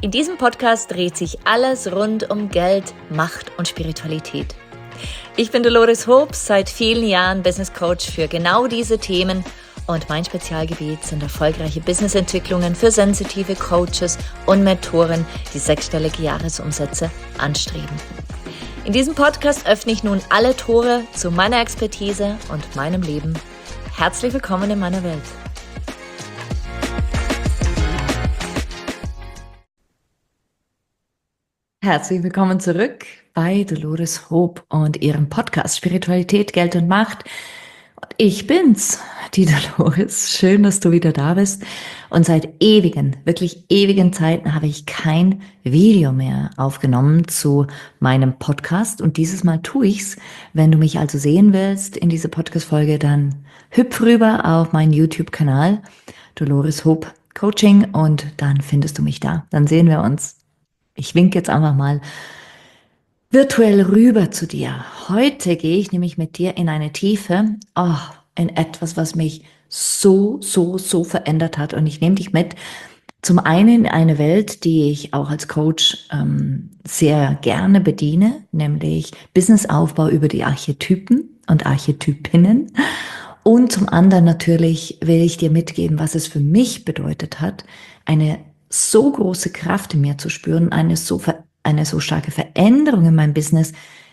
In diesem Podcast dreht sich alles rund um Geld, Macht und Spiritualität. Ich bin Dolores Hoop, seit vielen Jahren Business Coach für genau diese Themen und mein Spezialgebiet sind erfolgreiche Businessentwicklungen für sensitive Coaches und Mentoren, die sechsstellige Jahresumsätze anstreben. In diesem Podcast öffne ich nun alle Tore zu meiner Expertise und meinem Leben. Herzlich willkommen in meiner Welt. Herzlich willkommen zurück bei Dolores Hoop und ihrem Podcast Spiritualität, Geld und Macht. Und ich bin's, die Dolores. Schön, dass du wieder da bist. Und seit ewigen, wirklich ewigen Zeiten habe ich kein Video mehr aufgenommen zu meinem Podcast. Und dieses Mal tue ich's. Wenn du mich also sehen willst in dieser Podcast-Folge, dann hüpf rüber auf meinen YouTube-Kanal Dolores Hoop Coaching und dann findest du mich da. Dann sehen wir uns. Ich winke jetzt einfach mal virtuell rüber zu dir. Heute gehe ich nämlich mit dir in eine Tiefe, in etwas, was mich so verändert hat. Und ich nehme dich mit, zum einen in eine Welt, die ich auch als Coach sehr gerne bediene, nämlich Businessaufbau über die Archetypen und Archetypinnen. Und zum anderen natürlich will ich dir mitgeben, was es für mich bedeutet hat, eine so große Kraft in mir zu spüren, eine so starke Veränderung in meinem Business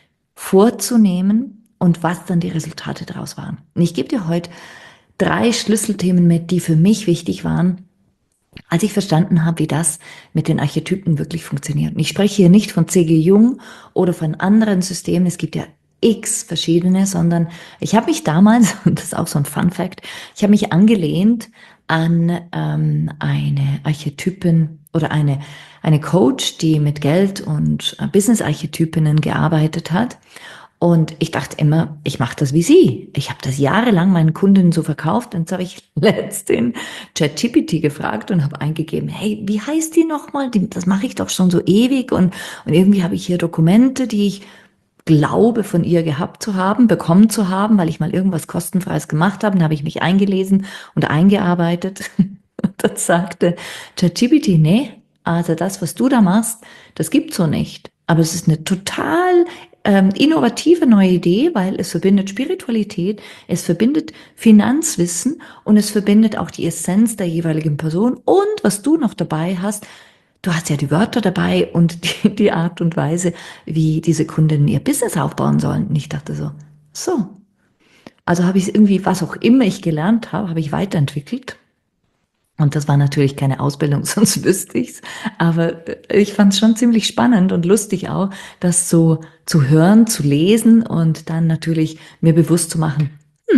vorzunehmen und was dann die Resultate daraus waren. Und ich gebe dir heute 3 Schlüsselthemen mit, die für mich wichtig waren, als ich verstanden habe, wie das mit den Archetypen wirklich funktioniert. Und ich spreche hier nicht von C.G. Jung oder von anderen Systemen, es gibt ja x verschiedene, sondern ich habe mich damals, und das ist auch so ein Fun Fact, ich habe mich angelehnt an eine Archetypin oder eine Coach, die mit Geld und Business-Archetypinnen gearbeitet hat. Und ich dachte immer, ich mache das wie sie. Ich habe das jahrelang meinen Kundinnen so verkauft. Und jetzt habe ich letztens ChatGPT gefragt und habe eingegeben, hey, wie heißt die nochmal? Das mache ich doch schon so ewig. Und irgendwie habe ich hier Dokumente, die ich glaube, von ihr bekommen zu haben, weil ich mal irgendwas kostenfreies gemacht habe. Dann habe ich mich eingelesen und eingearbeitet. Und dann sagte ChatGPT, nee, also das, was du da machst, das gibt's so nicht. Aber es ist eine total innovative neue Idee, weil es verbindet Spiritualität, es verbindet Finanzwissen und es verbindet auch die Essenz der jeweiligen Person. Und was du noch dabei hast, du hast ja die Wörter dabei und die Art und Weise, wie diese Kundinnen ihr Business aufbauen sollen. Und ich dachte so. Also habe ich es irgendwie, was auch immer ich gelernt habe, habe ich weiterentwickelt. Und das war natürlich keine Ausbildung, sonst wüsste ich's. Aber ich fand es schon ziemlich spannend und lustig auch, das so zu hören, zu lesen und dann natürlich mir bewusst zu machen,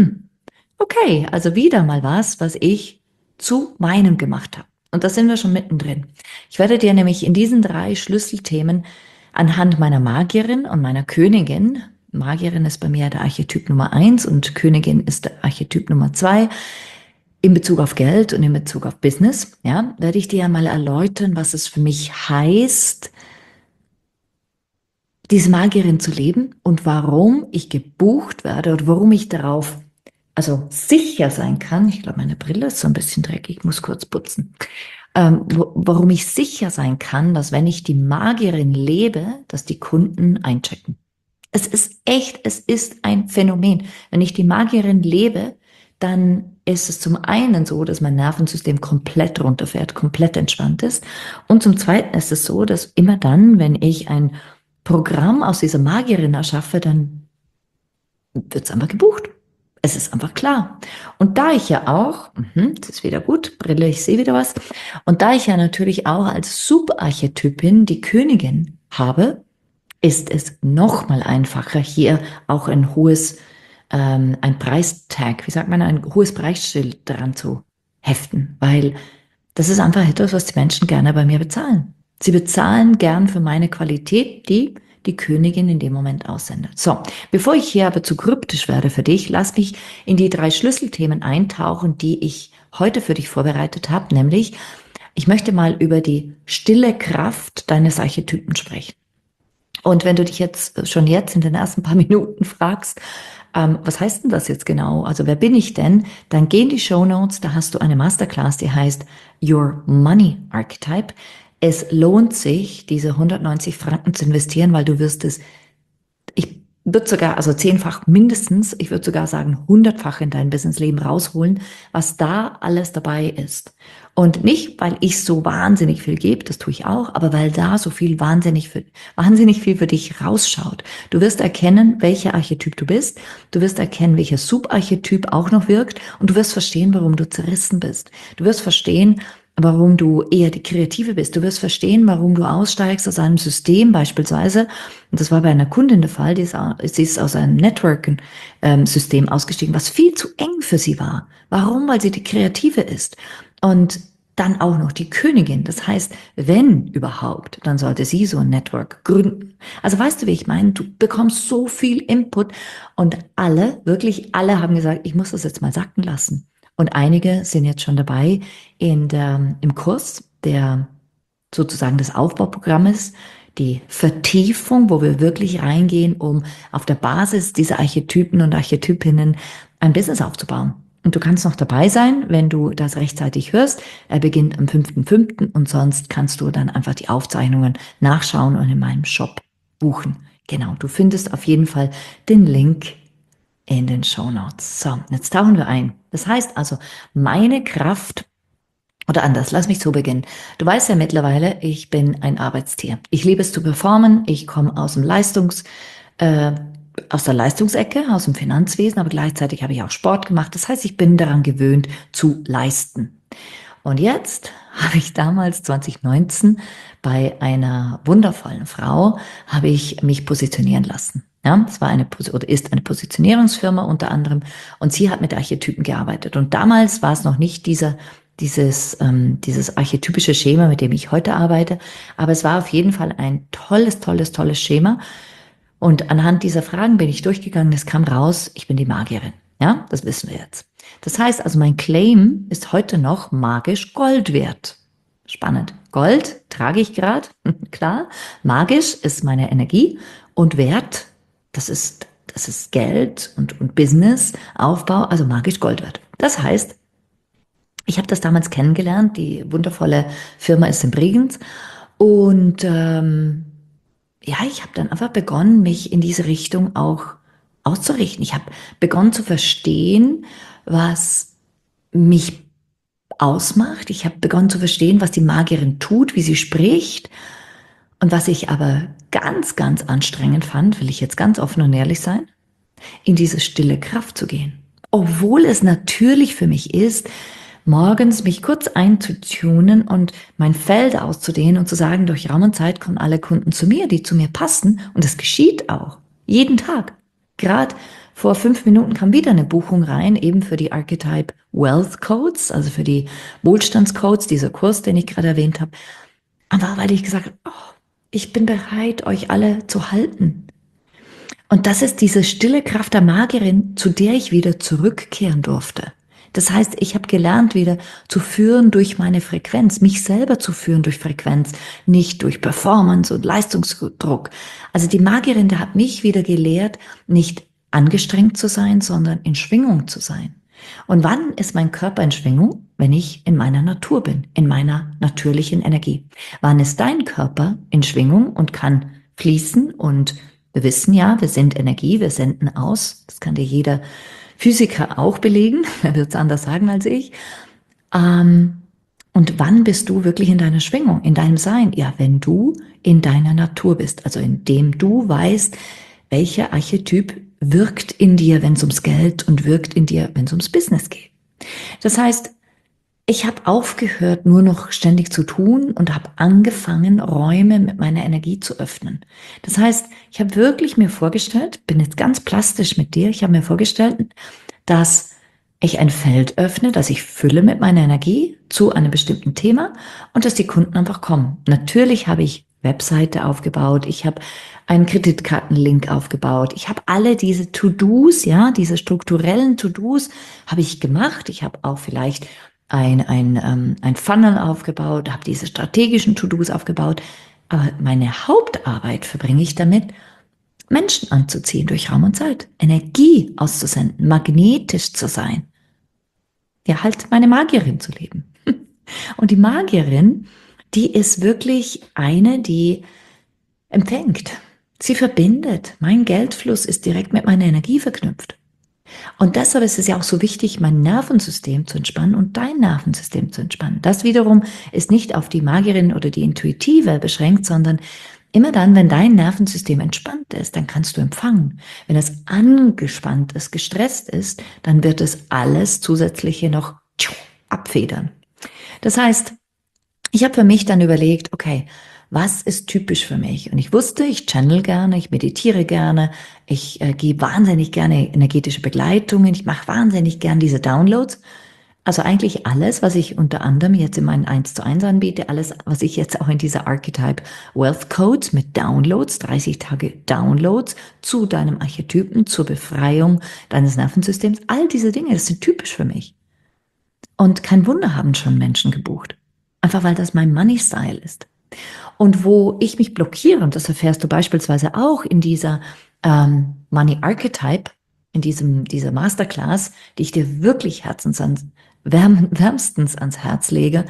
okay, also wieder mal was ich zu meinem gemacht habe. Und da sind wir schon mittendrin. Ich werde dir nämlich in diesen 3 Schlüsselthemen anhand meiner Magierin und meiner Königin, Magierin ist bei mir der Archetyp Nummer 1 und Königin ist der Archetyp Nummer 2, in Bezug auf Geld und in Bezug auf Business, ja, werde ich dir ja mal erläutern, was es für mich heißt, diese Magierin zu leben und warum ich gebucht werde oder warum ich darauf sicher sein kann, ich glaube, meine Brille ist so ein bisschen dreckig, ich muss kurz putzen, warum ich sicher sein kann, dass wenn ich die Magierin lebe, dass die Kunden einchecken. Es ist ein Phänomen. Wenn ich die Magierin lebe, dann ist es zum einen so, dass mein Nervensystem komplett runterfährt, komplett entspannt ist. Und zum zweiten ist es so, dass immer dann, wenn ich ein Programm aus dieser Magierin erschaffe, dann wird es einfach gebucht. Es ist einfach klar. Und da ich ja auch, das ist wieder gut, Brille, ich sehe wieder was. Und da ich ja natürlich auch als Subarchetypin die Königin habe, ist es noch mal einfacher, hier auch ein Preistag, ein hohes Preisschild daran zu heften, weil das ist einfach etwas, was die Menschen gerne bei mir bezahlen. Sie bezahlen gern für meine Qualität, die die Königin in dem Moment aussendet. So, bevor ich hier aber zu kryptisch werde für dich, lass mich in die 3 Schlüsselthemen eintauchen, die ich heute für dich vorbereitet habe, nämlich ich möchte mal über die stille Kraft deines Archetypen sprechen. Und wenn du dich jetzt in den ersten paar Minuten fragst, was heißt denn das jetzt genau? Also wer bin ich denn? Dann geh in die Shownotes, da hast du eine Masterclass, die heißt Your Money Archetype. es lohnt sich, diese 190 Franken zu investieren, weil du wirst es, ich würde sogar, also 10-fach mindestens, ich würde sogar sagen 100-fach in dein Businessleben rausholen, was da alles dabei ist. Und nicht, weil ich so wahnsinnig viel gebe, das tue ich auch, aber weil da so viel wahnsinnig viel für dich rausschaut. Du wirst erkennen, welcher Archetyp du bist, du wirst erkennen, welcher Subarchetyp auch noch wirkt und du wirst verstehen, warum du zerrissen bist. Du wirst verstehen, warum du eher die Kreative bist. Du wirst verstehen, warum du aussteigst aus einem System beispielsweise. Und das war bei einer Kundin der Fall, sie ist aus einem Networking-System ausgestiegen, was viel zu eng für sie war. Warum? Weil sie die Kreative ist. Und dann auch noch die Königin. Das heißt, wenn überhaupt, dann sollte sie so ein Network gründen. Also weißt du, wie ich meine? Du bekommst so viel Input und alle, wirklich alle haben gesagt, ich muss das jetzt mal sacken lassen. Und einige sind jetzt schon dabei im Kurs, der sozusagen das Aufbauprogramm ist, die Vertiefung, wo wir wirklich reingehen, um auf der Basis dieser Archetypen und Archetypinnen ein Business aufzubauen. Und du kannst noch dabei sein, wenn du das rechtzeitig hörst. Er beginnt am 5.5. und sonst kannst du dann einfach die Aufzeichnungen nachschauen und in meinem Shop buchen. Genau, du findest auf jeden Fall den Link in den Shownotes. So, jetzt tauchen wir ein. Das heißt also, meine Kraft, oder anders, lass mich so beginnen. Du weißt ja mittlerweile, ich bin ein Arbeitstier. Ich liebe es zu performen. Ich komme aus dem aus der Leistungsecke, aus dem Finanzwesen, aber gleichzeitig habe ich auch Sport gemacht. Das heißt, ich bin daran gewöhnt zu leisten. Und jetzt habe ich damals 2019 bei einer wundervollen Frau habe ich mich positionieren lassen. Ja, das war oder ist eine Positionierungsfirma unter anderem und sie hat mit Archetypen gearbeitet. Und damals war es noch nicht dieses archetypische Schema, mit dem ich heute arbeite, aber es war auf jeden Fall ein tolles Schema. Und anhand dieser Fragen bin ich durchgegangen, es kam raus, ich bin die Magierin. Ja, das wissen wir jetzt. Das heißt also, mein Claim ist heute noch magisch Gold wert. Spannend. Gold trage ich gerade, klar. Magisch ist meine Energie und Wert, das ist Geld und Business, Aufbau, also magisch Gold wert. Das heißt, ich habe das damals kennengelernt, die wundervolle Firma ist in Bregenz und ja, ich habe dann einfach begonnen, mich in diese Richtung auch auszurichten. Ich habe begonnen zu verstehen, was mich ausmacht. Ich habe begonnen zu verstehen, was die Magierin tut, wie sie spricht. Und was ich aber ganz anstrengend fand, will ich jetzt ganz offen und ehrlich sein, in diese stille Kraft zu gehen. Obwohl es natürlich für mich ist, morgens mich kurz einzutunen und mein Feld auszudehnen und zu sagen, durch Raum und Zeit kommen alle Kunden zu mir, die zu mir passen. Und das geschieht auch. Jeden Tag. Gerade vor 5 Minuten kam wieder eine Buchung rein, eben für die Archetype Wealth Codes, also für die Wohlstandscodes, dieser Kurs, den ich gerade erwähnt habe. Aber weil ich gesagt habe, oh, ich bin bereit, euch alle zu halten. Und das ist diese stille Kraft der Magierin, zu der ich wieder zurückkehren durfte. Das heißt, ich habe gelernt, wieder zu führen durch meine Frequenz, mich selber zu führen durch Frequenz, nicht durch Performance und Leistungsdruck. Also die Magierin, die hat mich wieder gelehrt, nicht angestrengt zu sein, sondern in Schwingung zu sein. Und wann ist mein Körper in Schwingung? Wenn ich in meiner Natur bin, in meiner natürlichen Energie. Wann ist dein Körper in Schwingung und kann fließen? Und wir wissen ja, wir sind Energie, wir senden aus. Das kann dir jeder Physiker auch belegen. Er wird es anders sagen als ich. Und wann bist du wirklich in deiner Schwingung, in deinem Sein? Ja, wenn du in deiner Natur bist, also indem du weißt, welcher Archetyp wirkt in dir, wenn es ums Geld und wirkt in dir, wenn es ums Business geht. Das heißt, ich habe aufgehört, nur noch ständig zu tun und habe angefangen, Räume mit meiner Energie zu öffnen. Das heißt, ich habe wirklich mir vorgestellt, bin jetzt ganz plastisch mit dir, ich habe mir vorgestellt, dass ich ein Feld öffne, dass ich fülle mit meiner Energie zu einem bestimmten Thema und dass die Kunden einfach kommen. Natürlich habe ich Webseite aufgebaut, ich habe einen Kreditkartenlink aufgebaut, ich habe alle diese To-Dos, ja, diese strukturellen To-Dos habe ich gemacht. Ich habe auch vielleicht ein Funnel aufgebaut, habe diese strategischen To-Dos aufgebaut. Aber meine Hauptarbeit verbringe ich damit, Menschen anzuziehen durch Raum und Zeit, Energie auszusenden, magnetisch zu sein. Ja, halt meine Magierin zu leben. Und die Magierin die ist wirklich eine, die empfängt. Sie verbindet. Mein Geldfluss ist direkt mit meiner Energie verknüpft. Und deshalb ist es ja auch so wichtig, mein Nervensystem zu entspannen und dein Nervensystem zu entspannen. Das wiederum ist nicht auf die Magierin oder die Intuitive beschränkt, sondern immer dann, wenn dein Nervensystem entspannt ist, dann kannst du empfangen. Wenn es angespannt ist, gestresst ist, dann wird es alles Zusätzliche noch abfedern. Das heißt, ich habe für mich dann überlegt, okay, was ist typisch für mich? Und ich wusste, ich channel gerne, ich meditiere gerne, ich gebe wahnsinnig gerne energetische Begleitungen, ich mache wahnsinnig gerne diese Downloads. Also eigentlich alles, was ich unter anderem jetzt in meinen 1:1 anbiete, alles, was ich jetzt auch in dieser Archetype Wealth Codes mit Downloads, 30 Tage Downloads zu deinem Archetypen, zur Befreiung deines Nervensystems, all diese Dinge, das sind typisch für mich. Und kein Wunder haben schon Menschen gebucht. Einfach weil das mein Money-Style ist. Und wo ich mich blockiere, und das erfährst du beispielsweise auch in dieser Money Archetype, in dieser Masterclass, die ich dir wirklich wärmstens ans Herz lege,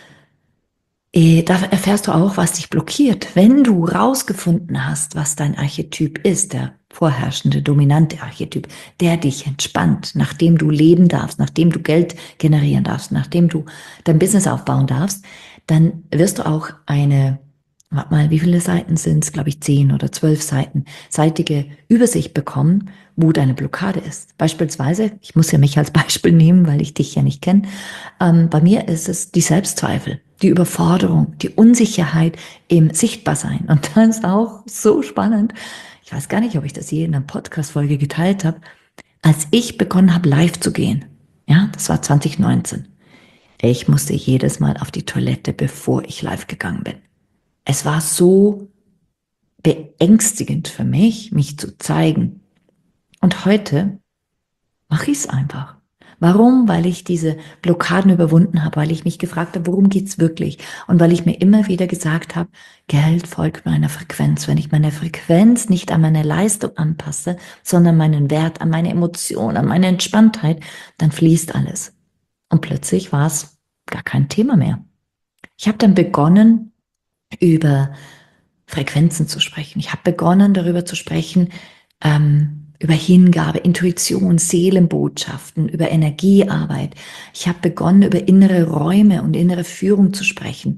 da erfährst du auch, was dich blockiert. Wenn du rausgefunden hast, was dein Archetyp ist, der vorherrschende, dominante Archetyp, der dich entspannt, nachdem du leben darfst, nachdem du Geld generieren darfst, nachdem du dein Business aufbauen darfst, dann wirst du auch eine, warte mal, wie viele Seiten sind es? Glaube ich 10 oder 12 Seiten, seitige Übersicht bekommen, wo deine Blockade ist. Beispielsweise, ich muss ja mich als Beispiel nehmen, weil ich dich ja nicht kenne, bei mir ist es die Selbstzweifel, die Überforderung, die Unsicherheit im Sichtbarsein. Und das ist auch so spannend. Ich weiß gar nicht, ob ich das je in einer Podcast-Folge geteilt habe. Als ich begonnen habe, live zu gehen, ja, das war 2019. Ich musste jedes Mal auf die Toilette, bevor ich live gegangen bin. Es war so beängstigend für mich, mich zu zeigen. Und heute mache ich es einfach. Warum? Weil ich diese Blockaden überwunden habe, weil ich mich gefragt habe, worum geht's wirklich? Und weil ich mir immer wieder gesagt habe, Geld folgt meiner Frequenz. Wenn ich meine Frequenz nicht an meine Leistung anpasse, sondern meinen Wert, an meine Emotion, an meine Entspanntheit, dann fließt alles. Und plötzlich war es gar kein Thema mehr. Ich habe dann begonnen, über Frequenzen zu sprechen. Ich habe begonnen, darüber zu sprechen, über Hingabe, Intuition, Seelenbotschaften, über Energiearbeit. Ich habe begonnen, über innere Räume und innere Führung zu sprechen.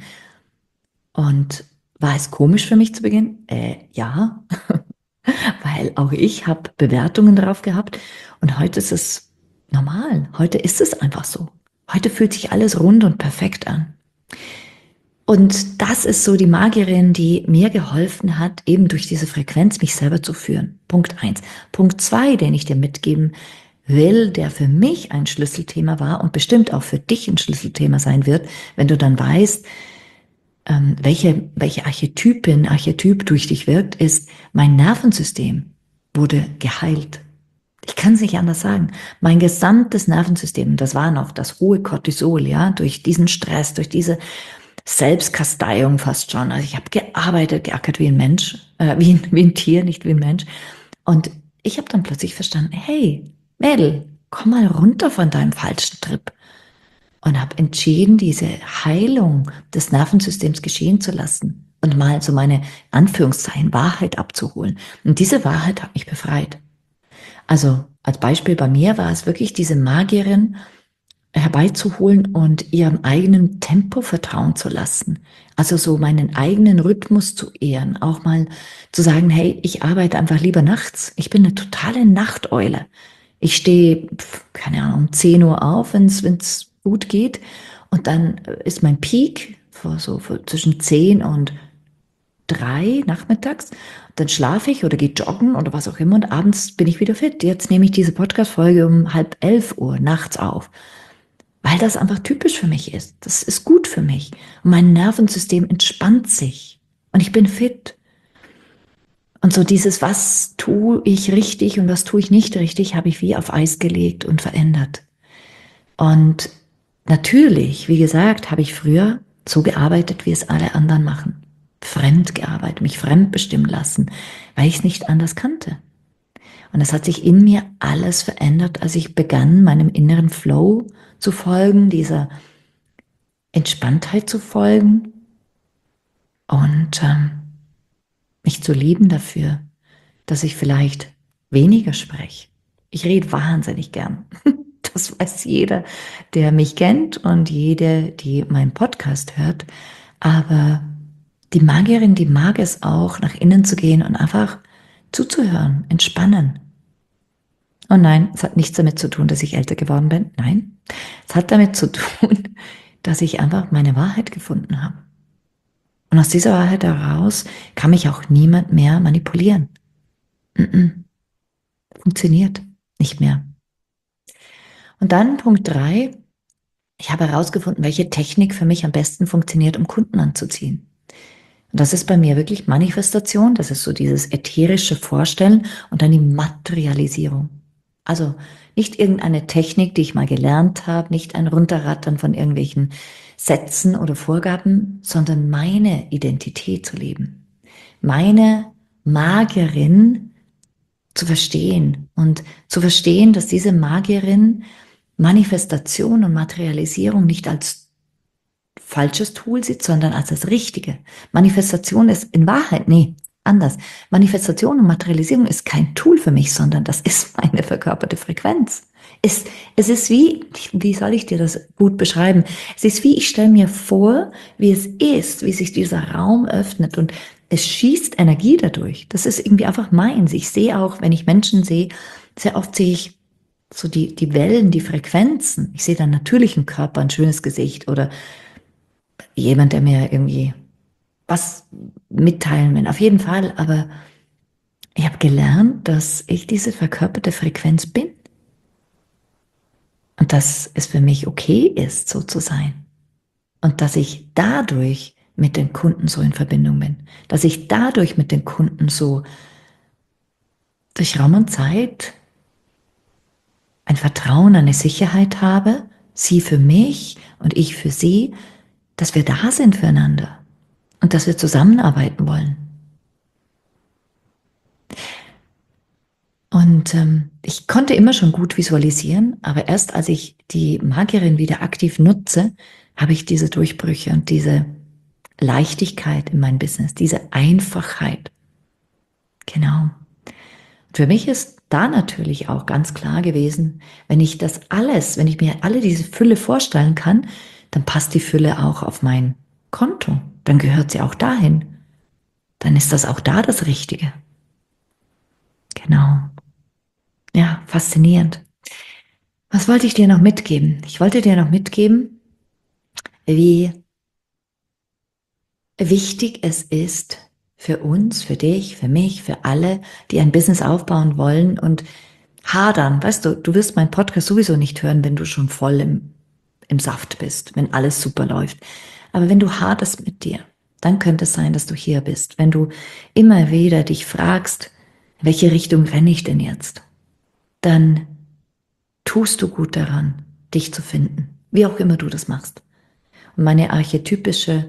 Und war es komisch für mich zu Beginn? Ja, weil auch ich habe Bewertungen drauf gehabt. Und heute ist es normal. Heute ist es einfach so. Heute fühlt sich alles rund und perfekt an. Und das ist so die Magierin, die mir geholfen hat, eben durch diese Frequenz mich selber zu führen. Punkt 1. Punkt 2, den ich dir mitgeben will, der für mich ein Schlüsselthema war und bestimmt auch für dich ein Schlüsselthema sein wird, wenn du dann weißt, welche Archetyp durch dich wirkt, ist, mein Nervensystem wurde geheilt. Ich kann es nicht anders sagen. Mein gesamtes Nervensystem, das war noch das hohe Cortisol, ja, durch diesen Stress, durch diese Selbstkasteiung fast schon. Also ich habe geackert wie ein Mensch, wie ein Tier, nicht wie ein Mensch. Und ich habe dann plötzlich verstanden, hey, Mädel, komm mal runter von deinem falschen Trip. Und habe entschieden, diese Heilung des Nervensystems geschehen zu lassen und mal so meine Anführungszeichen Wahrheit abzuholen. Und diese Wahrheit hat mich befreit. Also als Beispiel bei mir war es wirklich diese Magierin herbeizuholen und ihrem eigenen Tempo vertrauen zu lassen. Also so meinen eigenen Rhythmus zu ehren. Auch mal zu sagen, hey, ich arbeite einfach lieber nachts. Ich bin eine totale Nachteule. Ich stehe, keine Ahnung, um 10 Uhr auf, wenn es gut geht. Und dann ist mein Peak zwischen 10 und 3 nachmittags. Dann schlafe ich oder gehe joggen oder was auch immer und abends bin ich wieder fit. Jetzt nehme ich diese Podcast-Folge um 10:30 nachts auf, weil das einfach typisch für mich ist. Das ist gut für mich. Und mein Nervensystem entspannt sich und ich bin fit. Und so dieses, was tue ich richtig und was tue ich nicht richtig, habe ich wie auf Eis gelegt und verändert. Und natürlich, wie gesagt, habe ich früher so gearbeitet, wie es alle anderen machen. Fremd gearbeitet, mich fremdbestimmen lassen, weil ich es nicht anders kannte. Und es hat sich in mir alles verändert, als ich begann, meinem inneren Flow zu folgen, dieser Entspanntheit zu folgen Und mich zu lieben dafür, dass ich vielleicht weniger spreche. Ich rede wahnsinnig gern. Das weiß jeder, der mich kennt und jede, die meinen Podcast hört. Aber die Magierin, die mag es auch, nach innen zu gehen und einfach zuzuhören, entspannen. Und nein, es hat nichts damit zu tun, dass ich älter geworden bin. Nein, es hat damit zu tun, dass ich einfach meine Wahrheit gefunden habe. Und aus dieser Wahrheit heraus kann mich auch niemand mehr manipulieren. Funktioniert nicht mehr. Und dann Punkt 3: Ich habe herausgefunden, welche Technik für mich am besten funktioniert, um Kunden anzuziehen. Und das ist bei mir wirklich Manifestation, das ist so dieses ätherische Vorstellen und dann die Materialisierung. Also nicht irgendeine Technik, die ich mal gelernt habe, nicht ein Runterrattern von irgendwelchen Sätzen oder Vorgaben, sondern meine Identität zu leben. Meine Magierin zu verstehen und zu verstehen, dass diese Magierin Manifestation und Materialisierung nicht als falsches Tool sieht, sondern als das Richtige. Manifestation ist in Wahrheit, anders. Manifestation und Materialisierung ist kein Tool für mich, sondern das ist meine verkörperte Frequenz. Es ist wie soll ich dir das gut beschreiben? Es ist wie, ich stelle mir vor, wie es ist, wie sich dieser Raum öffnet und es schießt Energie dadurch. Das ist irgendwie einfach meins. Ich sehe auch, wenn ich Menschen sehe, sehr oft sehe ich so die Wellen, die Frequenzen. Ich sehe dann natürlich einen Körper, ein schönes Gesicht oder jemand, der mir irgendwie was mitteilen will. Auf jeden Fall, aber ich habe gelernt, dass ich diese verkörperte Frequenz bin. Und dass es für mich okay ist, so zu sein. Und dass ich dadurch mit den Kunden so in Verbindung bin. Dass ich dadurch mit den Kunden so durch Raum und Zeit ein Vertrauen, eine Sicherheit habe, sie für mich und ich für sie, dass wir da sind füreinander und dass wir zusammenarbeiten wollen. Und ich konnte immer schon gut visualisieren, aber erst als ich die Magierin wieder aktiv nutze, habe ich diese Durchbrüche und diese Leichtigkeit in meinem Business, diese Einfachheit. Genau. Und für mich ist da natürlich auch ganz klar gewesen, wenn ich mir alle diese Fülle vorstellen kann, dann passt die Fülle auch auf mein Konto. Dann gehört sie auch dahin. Dann ist das auch da das Richtige. Genau. Ja, faszinierend. Was wollte ich dir noch mitgeben? Ich wollte dir noch mitgeben, wie wichtig es ist für uns, für dich, für mich, für alle, die ein Business aufbauen wollen und hadern. Weißt du, du wirst meinen Podcast sowieso nicht hören, wenn du schon voll im Saft bist, wenn alles super läuft. Aber wenn du haderst mit dir, dann könnte es sein, dass du hier bist. Wenn du immer wieder dich fragst, in welche Richtung renne ich denn jetzt? Dann tust du gut daran, dich zu finden, wie auch immer du das machst. Und meine archetypische,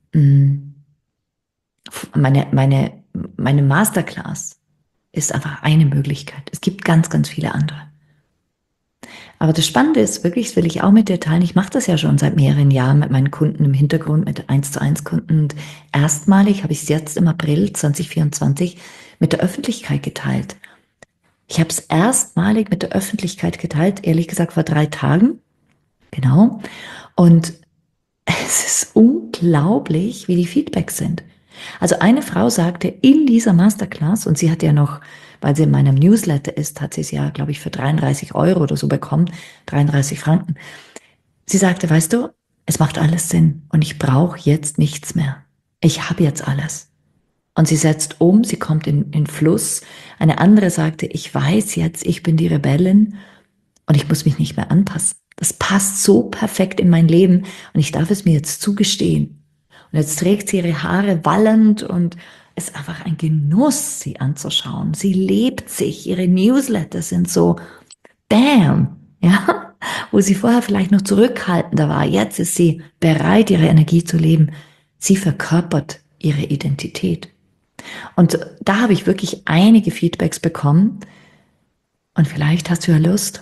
meine Masterclass ist einfach eine Möglichkeit. Es gibt ganz, ganz viele andere. Aber das Spannende ist wirklich, das will ich auch mit dir teilen, ich mache das ja schon seit mehreren Jahren mit meinen Kunden im Hintergrund, mit 1:1 Kunden. Und erstmalig habe ich es jetzt im April 2024 mit der Öffentlichkeit geteilt. Ich habe es erstmalig mit der Öffentlichkeit geteilt, ehrlich gesagt vor 3 Tagen. Genau. Und es ist unglaublich, wie die Feedbacks sind. Also eine Frau sagte in dieser Masterclass, und sie hat ja noch, weil sie in meinem Newsletter ist, hat sie es ja, glaube ich, für 33 Euro oder so bekommen, 33 Franken. Sie sagte, weißt du, es macht alles Sinn und ich brauche jetzt nichts mehr. Ich habe jetzt alles. Und sie setzt um, sie kommt in Fluss. Eine andere sagte, ich weiß jetzt, ich bin die Rebellin und ich muss mich nicht mehr anpassen. Das passt so perfekt in mein Leben und ich darf es mir jetzt zugestehen. Und jetzt trägt sie ihre Haare wallend und es ist einfach ein Genuss, sie anzuschauen. Sie lebt sich, ihre Newsletter sind so bam, ja, wo sie vorher vielleicht noch zurückhaltender war. Jetzt ist sie bereit, ihre Energie zu leben. Sie verkörpert ihre Identität. Und da habe ich wirklich einige Feedbacks bekommen. Und vielleicht hast du ja Lust,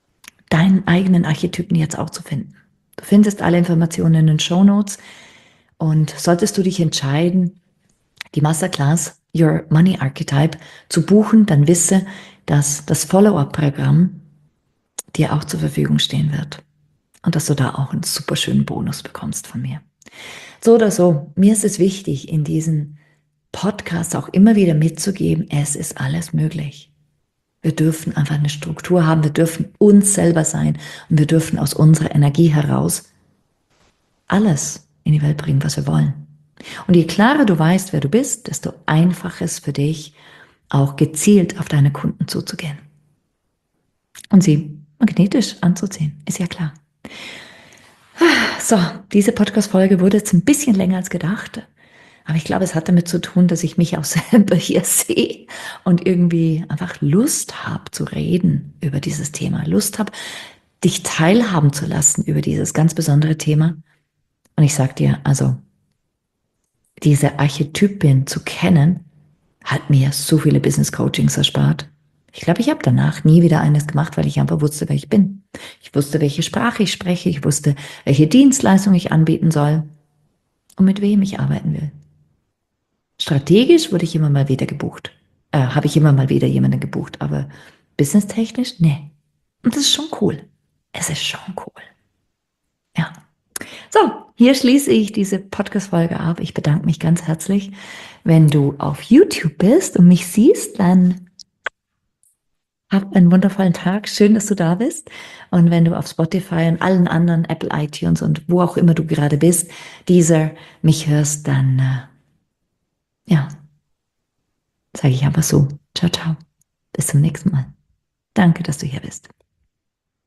deinen eigenen Archetypen jetzt auch zu finden. Du findest alle Informationen in den Shownotes. Und solltest du dich entscheiden, die Masterclass Your Money Archetype zu buchen, dann wisse, dass das Follow-up-Programm dir auch zur Verfügung stehen wird und dass du da auch einen super schönen Bonus bekommst von mir. So oder so, mir ist es wichtig, in diesen Podcast auch immer wieder mitzugeben, es ist alles möglich. Wir dürfen einfach eine Struktur haben, wir dürfen uns selber sein und wir dürfen aus unserer Energie heraus alles in die Welt bringen, was wir wollen. Und je klarer du weißt, wer du bist, desto einfacher ist es für dich, auch gezielt auf deine Kunden zuzugehen. Und sie magnetisch anzuziehen, ist ja klar. So, diese Podcast-Folge wurde jetzt ein bisschen länger als gedacht. Aber ich glaube, es hat damit zu tun, dass ich mich auch selber hier sehe und irgendwie einfach Lust habe zu reden über dieses Thema. Lust habe, dich teilhaben zu lassen über dieses ganz besondere Thema. Und ich sag dir, also diese Archetypin zu kennen, hat mir so viele Business Coachings erspart. Ich glaube, ich habe danach nie wieder eines gemacht, weil ich einfach wusste, wer ich bin. Ich wusste, welche Sprache ich spreche. Ich wusste, welche Dienstleistung ich anbieten soll und mit wem ich arbeiten will. Strategisch wurde ich immer mal wieder gebucht. Habe ich immer mal wieder jemanden gebucht, aber businesstechnisch, nee. Und das ist schon cool. Es ist schon cool. Ja. So, hier schließe ich diese Podcast-Folge ab. Ich bedanke mich ganz herzlich. Wenn du auf YouTube bist und mich siehst, dann hab einen wundervollen Tag. Schön, dass du da bist. Und wenn du auf Spotify und allen anderen, Apple, iTunes und wo auch immer du gerade bist, dieser mich hörst, dann, ja, sage ich einfach so. Ciao, ciao. Bis zum nächsten Mal. Danke, dass du hier bist.